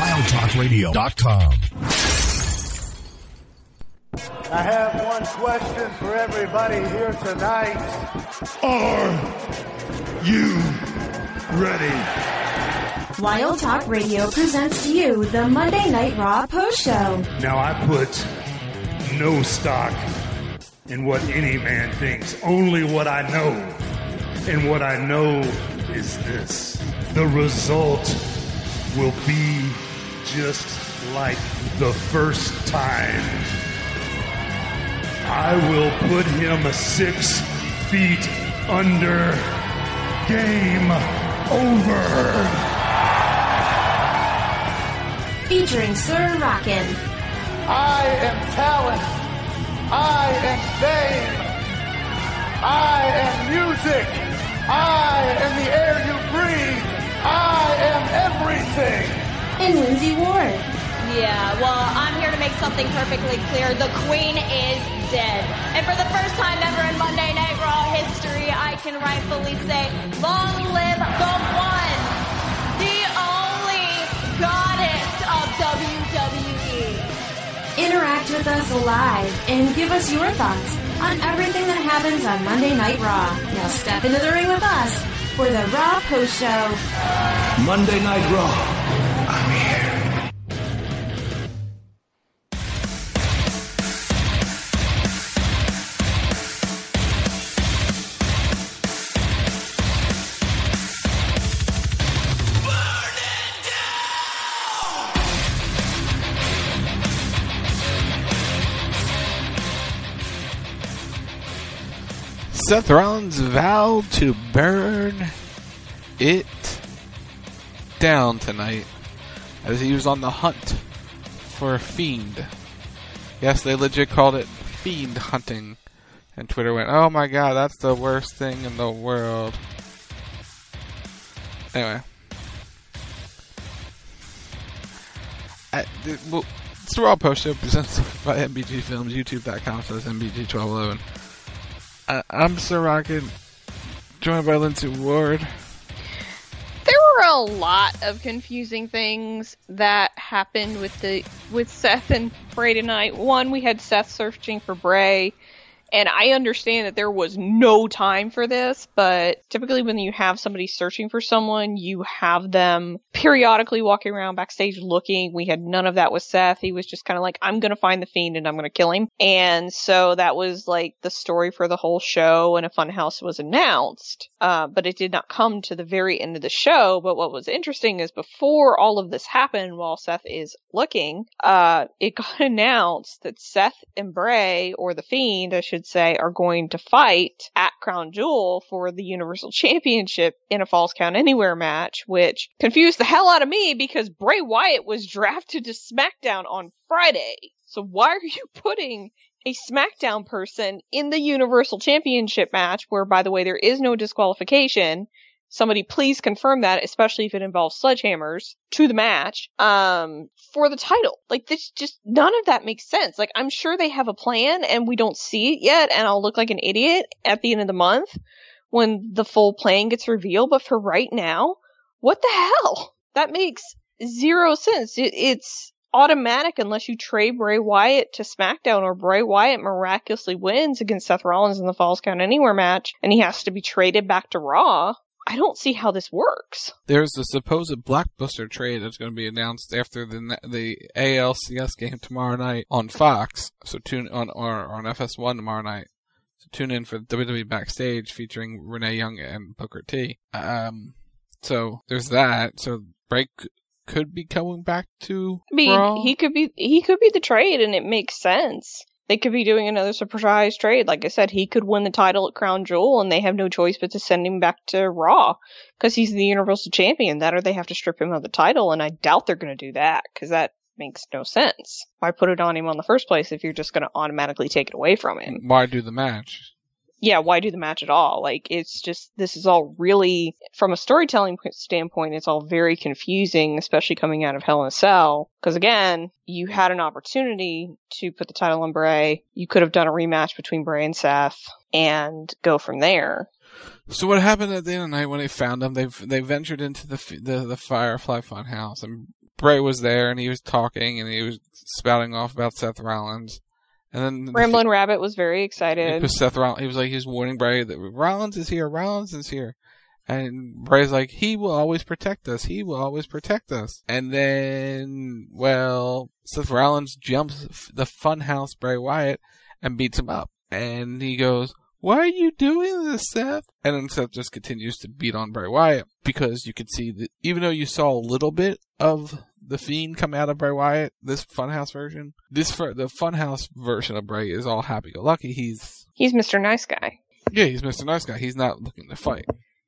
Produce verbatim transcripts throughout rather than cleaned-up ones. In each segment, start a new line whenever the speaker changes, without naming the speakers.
wild talk radio dot com.
I have one question for everybody here tonight.
Are you ready?
Wild Talk Radio presents to you the Monday Night Raw Post Show.
Now I put no stock in what any man thinks, only what I know. And what I know is this. The result will be just like the first time. I will put him six feet under. Game over.
Featuring Sir Rockin'.
I am talent. I am fame. I am music. I am the air you breathe. I am everything.
And Lindsay Ward.
Yeah, well, I'm here to make something perfectly clear. The Queen is dead. And for the first time ever in Monday Night Raw history, I can rightfully say, long live the one, the only goddess of W W E.
Interact with us live and give us your thoughts on everything that happens on Monday Night Raw. Now step into the ring with us for the Raw Post Show.
Monday Night Raw. I'm here.
Seth Rollins vowed to burn it down tonight as he was on the hunt for a fiend. Yes, they legit called it fiend hunting. And Twitter went, oh my god, that's the worst thing in the world. Anyway. I, the, well, it's the Raw Post Show presented by M B G Films, youtube dot com slash M B G twelve eleven. I'm Sir Rocket, joined by Lindsay Ward.
There were a lot of confusing things that happened with the with Seth and Bray tonight. One, we had Seth searching for Bray, and I understand that there was no time for this, but typically when you have somebody searching for someone, you have them periodically walking around backstage looking. We had none of that with Seth. He was just kind of like, I'm going to find the Fiend and I'm going to kill him. And so that was like the story for the whole show, and a Funhouse was announced. Uh, but it did not come to the very end of the show. But what was interesting is before all of this happened, while Seth is looking, uh, it got announced that Seth and Bray, or the Fiend, I should say, are going to fight at Crown Jewel for the Universal Championship in a Falls Count Anywhere match, which confused the hell out of me because Bray Wyatt was drafted to SmackDown on Friday. So why are you putting a SmackDown person in the Universal Championship match where, by the way, there is no disqualification? Somebody please confirm that, especially if it involves sledgehammers, to the match, um, for the title. Like, this just, none of that makes sense. Like, I'm sure they have a plan and we don't see it yet, and I'll look like an idiot at the end of the month when the full plan gets revealed, but for right now, what the hell? That makes zero sense. It, it's automatic unless you trade Bray Wyatt to SmackDown, or Bray Wyatt miraculously wins against Seth Rollins in the Falls Count Anywhere match, and he has to be traded back to Raw. I don't see how this works.
There's the supposed Blockbuster trade that's going to be announced after the the A L C S game tomorrow night on Fox. So tune on or on F S one tomorrow night. So tune in for W W E Backstage featuring Renee Young and Booker T. Um, so there's that. So Bray could be coming back to
I mean,
Raw.
he could be he could be the trade, and it makes sense. They could be doing another surprise trade. Like I said, he could win the title at Crown Jewel, and they have no choice but to send him back to Raw because he's the Universal Champion. That, or they have to strip him of the title, and I doubt they're going to do that because that makes no sense. Why put it on him in the first place if you're just going to automatically take it away from him?
Why do the match?
Yeah, why do the match at all? Like, it's just, this is all really, from a storytelling standpoint, it's all very confusing, especially coming out of Hell in a Cell. Because again, you had an opportunity to put the title on Bray. You could have done a rematch between Bray and Seth and go from there.
So what happened at the end of the night when they found him? They they ventured into the the, the Firefly Funhouse, and Bray was there and he was talking and he was spouting off about Seth Rollins. And then
Ramblin' Rabbit was very excited.
Because Seth Rollins, he was like, he was warning Bray that Rollins is here, Rollins is here. And Bray's like, he will always protect us, he will always protect us. And then, well, Seth Rollins jumps the Funhouse Bray Wyatt and beats him up. And he goes, why are you doing this, Seth? And then Seth just continues to beat on Bray Wyatt because you could see that even though you saw a little bit of the Fiend come out of Bray Wyatt, this Funhouse version, this for the Funhouse version of Bray is all happy-go-lucky. He's
he's Mister Nice Guy.
Yeah, he's Mister Nice Guy. He's not looking to fight.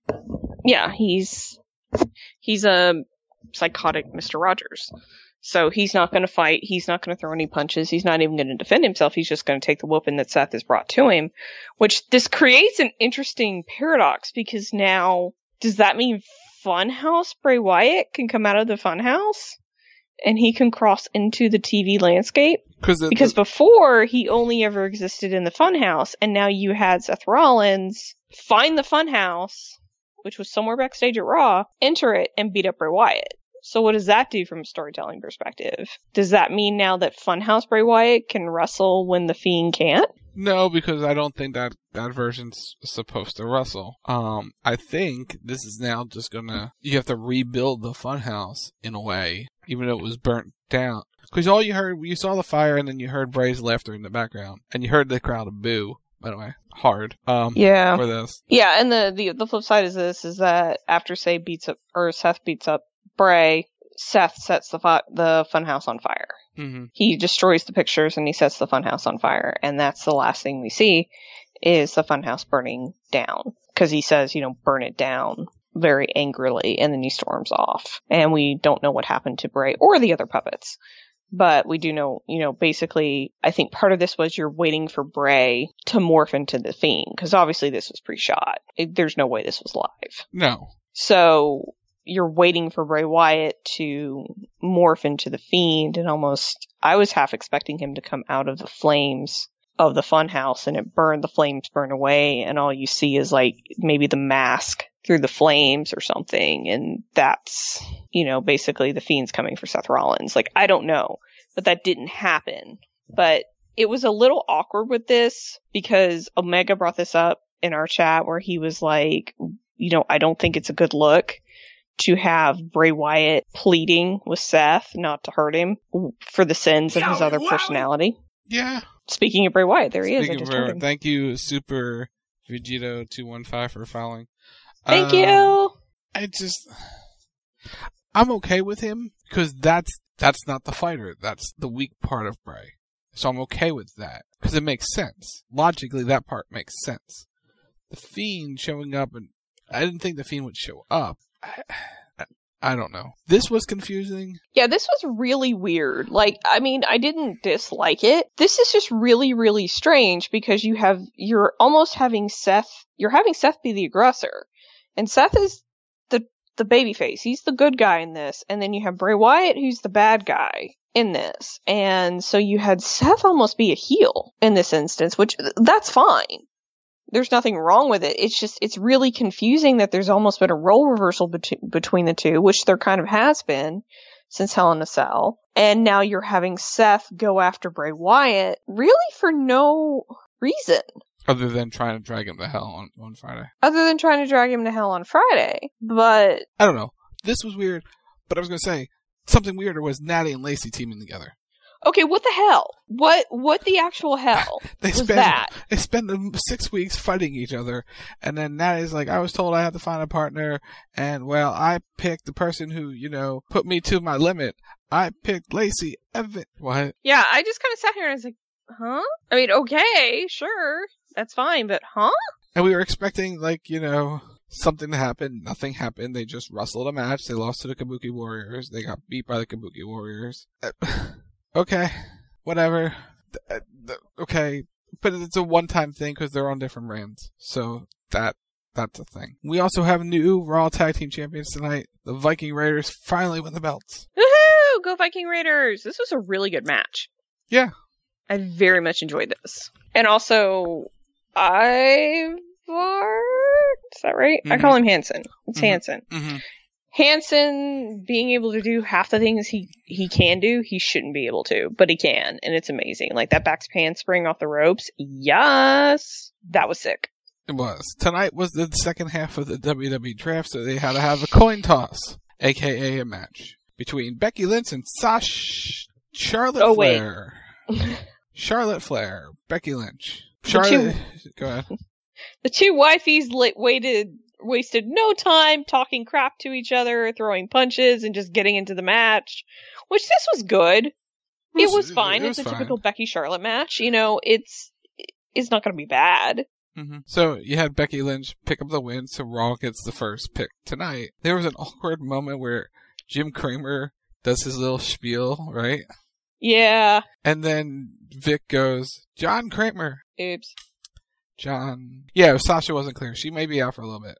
Yeah, he's he's a psychotic Mister Rogers. So he's not going to fight. He's not going to throw any punches. He's not even going to defend himself. He's just going to take the whooping that Seth has brought to him, which this creates an interesting paradox because now, does that mean Funhouse Bray Wyatt can come out of the Funhouse and he can cross into the T V landscape?
It,
because before, he only ever existed in the Funhouse, and now you had Seth Rollins find the Funhouse, which was somewhere backstage at Raw, enter it, and beat up Bray Wyatt. So what does that do from a storytelling perspective? Does that mean now that Funhouse Bray Wyatt can wrestle when the Fiend can't?
No, because I don't think that that version's supposed to wrestle. Um, I think this is now just gonna, you have to rebuild the Funhouse in a way, even though it was burnt down. Because all you heard, you saw the fire and then you heard Bray's laughter in the background. And you heard the crowd boo, by the way. Hard. Um,
yeah.
For this.
Yeah, and the, the, the flip side is this, is that after Say beats up, or Seth beats up Bray, Seth sets the fu- the Funhouse on fire.
Mm-hmm.
He destroys the pictures and he sets the Funhouse on fire, and that's the last thing we see is the Funhouse burning down. Because he says, you know, burn it down very angrily, and then he storms off. And we don't know what happened to Bray or the other puppets. But we do know, you know, basically, I think part of this was you're waiting for Bray to morph into the Fiend, because obviously this was pre-shot. It, there's no way this was live.
No.
So you're waiting for Bray Wyatt to morph into the Fiend, and almost, I was half expecting him to come out of the flames of the Funhouse, and it burned, the flames burn away, and all you see is like maybe the mask through the flames or something, and that's, you know, basically the Fiend's coming for Seth Rollins. Like, I don't know, but that didn't happen. But it was a little awkward with this, because Omega brought this up in our chat where he was like, you know, I don't think it's a good look to have Bray Wyatt pleading with Seth not to hurt him for the sins of his other personality.
Yeah.
Speaking of Bray Wyatt, there he is.
Speaking
I just
of
heard
Bray,
him.
thank you, Super Vegito two one five, for following.
Thank
um,
you.
I just, I'm okay with him because that's that's not the fighter. That's the weak part of Bray. So I'm okay with that because it makes sense. Logically, that part makes sense. The Fiend showing up, and I didn't think the Fiend would show up. I, I, I don't know. This was confusing.
Yeah, this was really weird. Like, I mean, I didn't dislike it. This is just really, really strange because you have, you're almost having Seth, you're having Seth be the aggressor. And Seth is the, the babyface. He's the good guy in this. And then you have Bray Wyatt, who's the bad guy in this. And so you had Seth almost be a heel in this instance, which, that's fine. There's nothing wrong with it. It's just, it's really confusing that there's almost been a role reversal bet- between the two, which there kind of has been since Hell in a Cell. And now you're having Seth go after Bray Wyatt, really for no reason.
Other than trying to drag him to hell on, on Friday.
Other than trying to drag him to hell on Friday. But
I don't know. This was weird, but I was going to say, something weirder was Natty and Lacey teaming together.
Okay, what the hell? What what the actual hell
they
was
spend,
that?
They spend the six weeks fighting each other, and then Natty's like, I was told I had to find a partner, and, well, I picked the person who, you know, put me to my limit. I picked Lacey Evans. What?
Yeah, I just kind of sat here and I was like, huh? I mean, okay, sure, that's fine, but huh?
And we were expecting, like, you know, something to happen. Nothing happened. They just wrestled a match. They lost to the Kabuki Warriors. They got beat by the Kabuki Warriors. Okay, whatever. Okay, but it's a one-time thing because they're on different brands. So that that's a thing. We also have new Raw Tag Team Champions tonight. The Viking Raiders finally win the belts.
Woohoo! Go Viking Raiders! This was a really good match.
Yeah.
I very much enjoyed this. And also, Ivar? Is that right? Mm-hmm. I call him Hanson. It's mm-hmm. Hanson.
Mm-hmm.
Hanson being able to do half the things he, he can do, he shouldn't be able to, but he can, and it's amazing. Like that back handspring off the ropes, yes, that was sick.
It was. Tonight was the second half of the W W E draft, so they had to have a coin toss, aka a match, between Becky Lynch and Sash Charlotte
Oh, wait.
Flair. Charlotte Flair, Becky Lynch. Charlotte, go ahead.
The two wifeys li- waited, wasted no time talking crap to each other, throwing punches, and just getting into the match. Which this was good. It was,
was-
fine.
it was
it's a
fine.
typical Becky Charlotte match. You know, it's it's not going to be bad.
hmm So you had Becky Lynch pick up the win, so Raw gets the first pick tonight. There was an awkward moment where Jim Kramer does his little spiel, right?
Yeah.
And then Vic goes, John Kramer.
Oops.
John. Yeah, Sasha wasn't clear. She may be out for a little bit.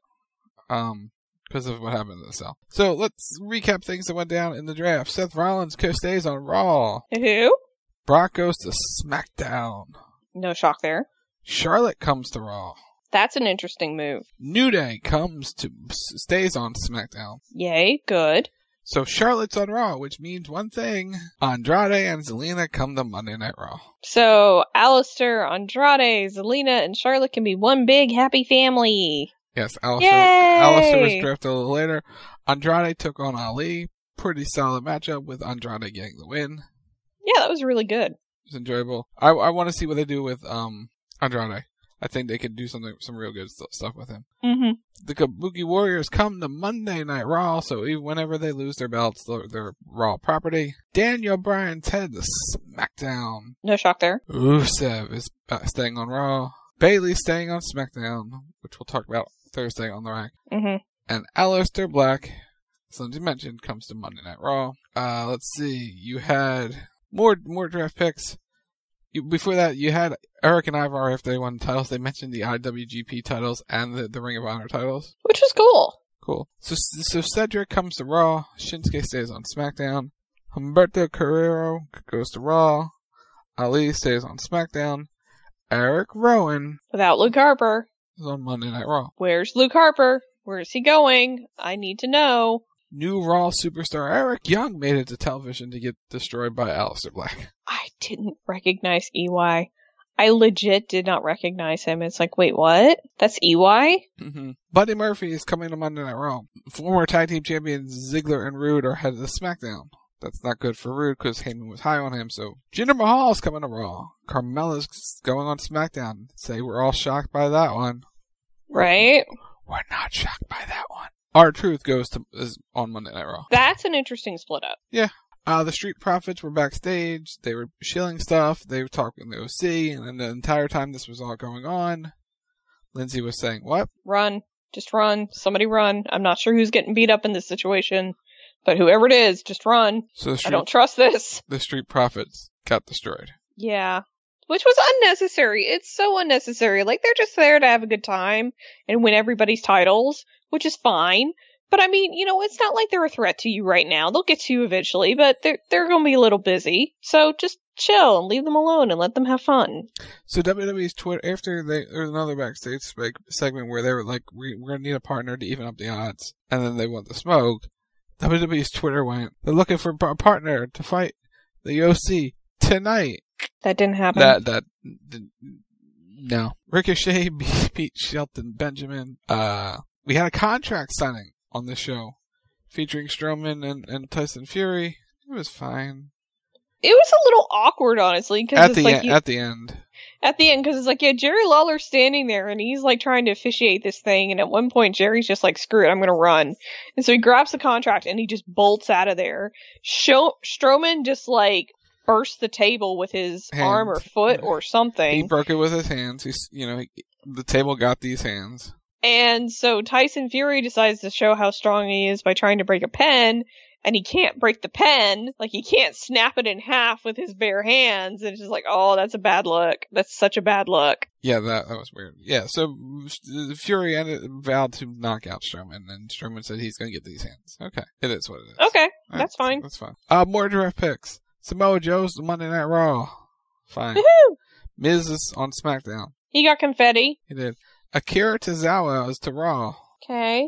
Um, because of what happened to the cell. So let's recap things that went down in the draft. Seth Rollins stays on Raw.
Who?
Brock goes to SmackDown.
No shock there.
Charlotte comes to Raw.
That's an interesting move.
New Day comes to stays on SmackDown.
Yay, good.
So Charlotte's on Raw, which means one thing. Andrade and Zelina come to Monday Night Raw.
So, Alistair, Andrade, Zelina, and Charlotte can be one big happy family.
Yes, Alistair,
Yay!
Alistair was drafted a little later. Andrade took on Ali. Pretty solid matchup with Andrade getting the win.
Yeah, that was really good.
It was enjoyable. I, I want to see what they do with um Andrade. I think they could do something, some real good st- stuff with him.
Mm-hmm.
The Kabuki Warriors come to Monday Night Raw, so even whenever they lose their belts, they're, they're Raw property. Daniel Bryan's head to SmackDown.
No shock there.
Rusev is uh, staying on Raw. Bayley staying on SmackDown, which we'll talk about Thursday on the rack.
Mm-hmm.
And Aleister Black, as Lindsay mentioned, comes to Monday Night Raw. Uh, let's see. You had more more draft picks. You, before that, you had Eric and Ivar after they won the titles. They mentioned the I W G P titles and the, the Ring of Honor titles.
Which was cool.
Cool. So so Cedric comes to Raw. Shinsuke stays on SmackDown. Humberto Carrero goes to Raw. Ali stays on SmackDown. Eric Rowan
Without Luke Harper.
is on Monday Night Raw.
Where's Luke Harper? Where's he going? I need to know.
New Raw superstar Eric Young made it to television to get destroyed by Aleister Black.
I didn't recognize E Y. I legit did not recognize him. It's like, wait, what? That's E Y?
Mm-hmm. Buddy Murphy is coming to Monday Night Raw. Former tag team champions Ziggler and Rude are headed to SmackDown. That's not good for Rude because Heyman was high on him. So Jinder Mahal is coming to Raw. Carmella's going on SmackDown. Say we're all shocked by that one.
Right?
We're not shocked by that one. R-Truth goes to is on Monday Night Raw.
That's an interesting split up.
Yeah. Uh, the Street Profits were backstage. They were shilling stuff. They were talking to O C. And then the entire time this was all going on, Lindsay was saying, what?
Run. Just run. Somebody run. I'm not sure who's getting beat up in this situation, but whoever it is, just run.
So the
I
Street,
don't trust this.
the Street Profits got destroyed.
Yeah. Which was unnecessary. It's so unnecessary. Like, they're just there to have a good time and win everybody's titles, which is fine. But I mean, you know, it's not like they're a threat to you right now. They'll get to you eventually, but they're, they're gonna be a little busy. So just chill and leave them alone and let them have fun.
So W W E's Twitter, after they, there was another backstage seg- segment where they were like, we, we're gonna need a partner to even up the odds. And then they want the smoke. W W E's Twitter went, they're looking for a partner to fight the O C tonight.
That didn't happen.
That, that, did, no. Ricochet beat Shelton Benjamin. Uh, we had a contract signing on the show featuring Strowman and, and Tyson Fury. It was fine.
It was a little awkward, honestly, because
At
it's
the,
like
en-
you,
at the end.
at the end, because it's like, yeah, Jerry Lawler's standing there and he's like trying to officiate this thing, and at one point Jerry's just like, screw it, I'm gonna run. And so he grabs the contract and he just bolts out of there. Show- Strowman just like burst the table with his
Hand.
arm or foot or something.
He broke it with his hands. He's, you know, he, the table got these hands.
And so Tyson Fury decides to show how strong he is by trying to break a pen, and he can't break the pen. Like, he can't snap it in half with his bare hands. And it's just like, oh, that's a bad look. That's such a bad look.
Yeah, that that was weird. Yeah, so uh, Fury ended, vowed to knock out Strowman, and Strowman said he's going to get these hands. Okay, it is what it is.
Okay,
All
that's
right,
fine.
That's fine. Uh, more draft picks. Samoa Joe's Monday Night Raw. Fine.
Woohoo!
Miz is on SmackDown.
He got confetti.
He did. Akira Tozawa is to Raw.
Okay.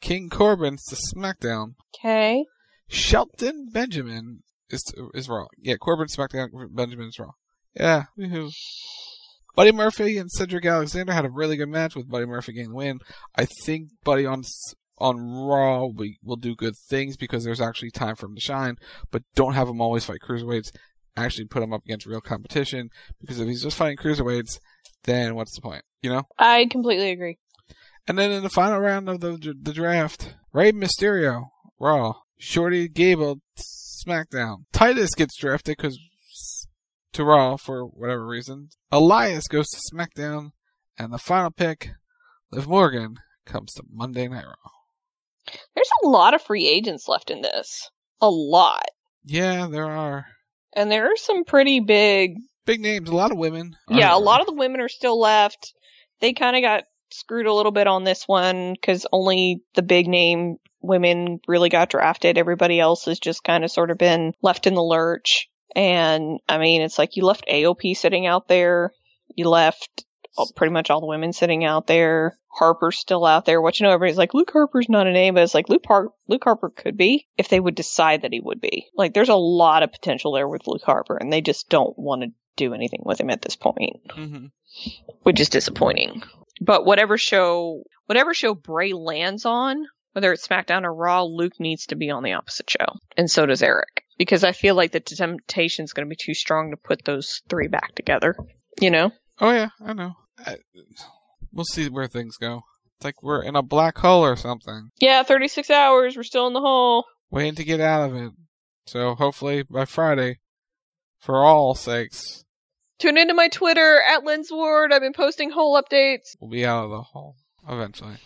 King Corbin's to SmackDown.
Okay.
Shelton Benjamin is is Raw. Yeah, Corbin SmackDown, Benjamin is Raw. Yeah, woohoo. Buddy Murphy and Cedric Alexander had a really good match with Buddy Murphy getting the win. I think Buddy on on Raw will, will do good things because there's actually time for him to shine, but don't have him always fight cruiserweights. Actually put him up against real competition, because if he's just fighting cruiserweights, then what's the point, you know?
I completely agree.
And then in the final round of the the draft, Rey Mysterio, Raw. Shorty Gable, SmackDown. Titus gets drafted because to Raw for whatever reason. Elias goes to SmackDown, and the final pick, Liv Morgan, comes to Monday Night Raw.
There's a lot of free agents left in this. A lot.
Yeah, there are.
And there are some pretty big...
Big names, a lot of women.
Yeah, a lot of the women are still left. They kind of got screwed a little bit on this one, because only the big name women really got drafted. Everybody else has just kind of sort of been left in the lurch. And, I mean, it's like you left A O P sitting out there. You left pretty much all the women sitting out there. Harper's still out there. What you know, everybody's like, Luke Harper's not a name, but it's like, Luke, Har- Luke Harper could be if they would decide that he would be. Like, there's a lot of potential there with Luke Harper, and they just don't want to do anything with him at this point,
mm-hmm.
which is disappointing. But whatever show, whatever show Bray lands on, whether it's SmackDown or Raw, Luke needs to be on the opposite show. And so does Eric. Because I feel like the temptation's going to be too strong to put those three back together. You know?
Oh, yeah, I know. I, we'll see where things go. It's like we're in a black hole or something.
Yeah, thirty-six hours. We're still in the hole.
Waiting to get out of it. So hopefully by Friday, for all sakes.
Tune into my Twitter, at Lynn's Ward. I've been posting hole updates.
We'll be out of the hole eventually.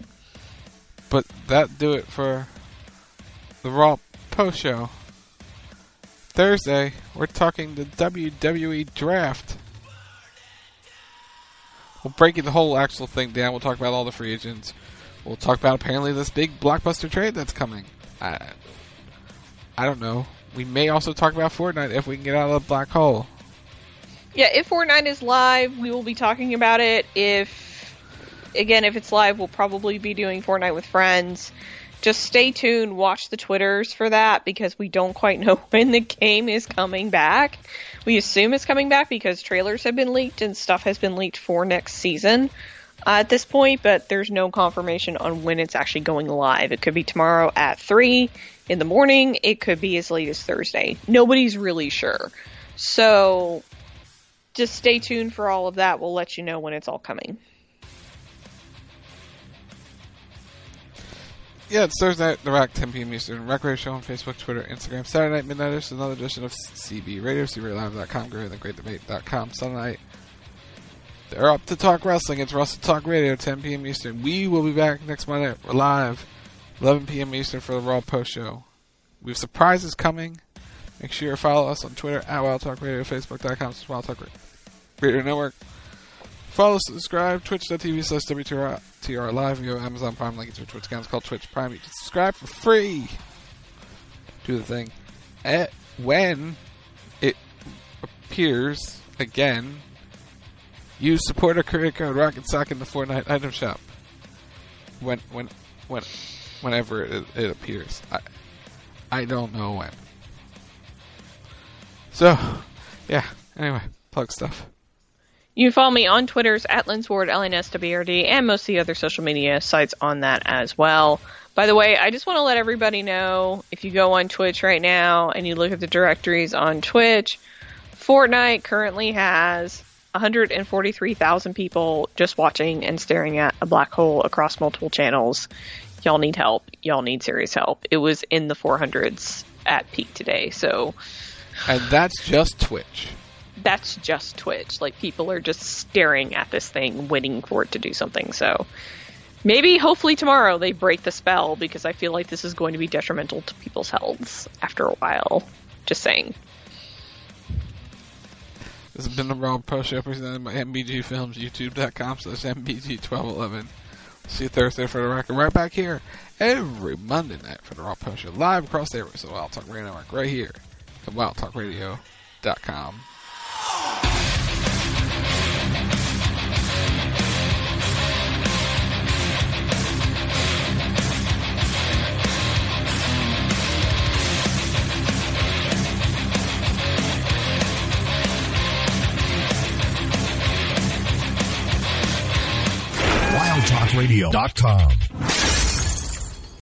But that do it for the Raw post show. Thursday, we're talking the W W E Draft. We'll break the whole actual thing down. We'll talk about all the free agents. We'll talk about apparently this big blockbuster trade that's coming. I, I don't know. We may also talk about Fortnite if we can get out of the black hole.
Yeah, if Fortnite is live, we will be talking about it. If, again, if it's live, we'll probably be doing Fortnite with friends. Just stay tuned, watch the Twitters for that, because we don't quite know when the game is coming back. We assume it's coming back because trailers have been leaked and stuff has been leaked for next season uh, at this point, but there's no confirmation on when it's actually going live. It could be tomorrow at three in the morning. It could be as late as Thursday. Nobody's really sure. So just stay tuned for all of that. We'll let you know when it's all coming.
Yeah, it's Thursday night, The Rack, ten p.m. Eastern. Rack Radio Show on Facebook, Twitter, Instagram. Saturday night, midnight, is another edition of C B Radio, C B radio live dot com, greater than great debate dot com. Sunday night, they're up to talk wrestling. It's Russell Talk Radio, ten p.m. Eastern. We will be back next Monday. We're live, eleven p.m. Eastern for the Raw Post Show. We have surprises coming. Make sure you follow us on Twitter, at Wild Talk Radio, Facebook dot com, Wild Talk Radio Network. Follow, subscribe, twitch dot t v slash W T R Live. We have Amazon Prime, link to your Twitch account. It's called Twitch Prime. You can subscribe for free. Do the thing. At, when it appears again, use supporter credit code Rocket Sock in the Fortnite item shop. When, when, when, whenever it, it appears. I, I don't know when. So, yeah. Anyway, plug stuff.
You can follow me on Twitter's at Linsward, L N S W R D, and most of the other social media sites on that as well. By the way, I just want to let everybody know, if you go on Twitch right now and you look at the directories on Twitch, Fortnite currently has one hundred forty-three thousand people just watching and staring at a black hole across multiple channels. Y'all need help. Y'all need serious help. It was in the four hundreds at peak today, so...
And that's just Twitch.
That's just Twitch. Like, people are just staring at this thing, waiting for it to do something. So maybe, hopefully tomorrow they break the spell, because I feel like this is going to be detrimental to people's healths after a while. Just saying.
This has been the Raw Pro Show presented by M B G Films, YouTube dot com slash M B G twelve eleven. See you Thursday for the record. Right back here every Monday night for the Raw Pro Show, live across the airways of the Wild Talk Radio Network, right here at Wild Talk Radio dot com.
talk radio dot com.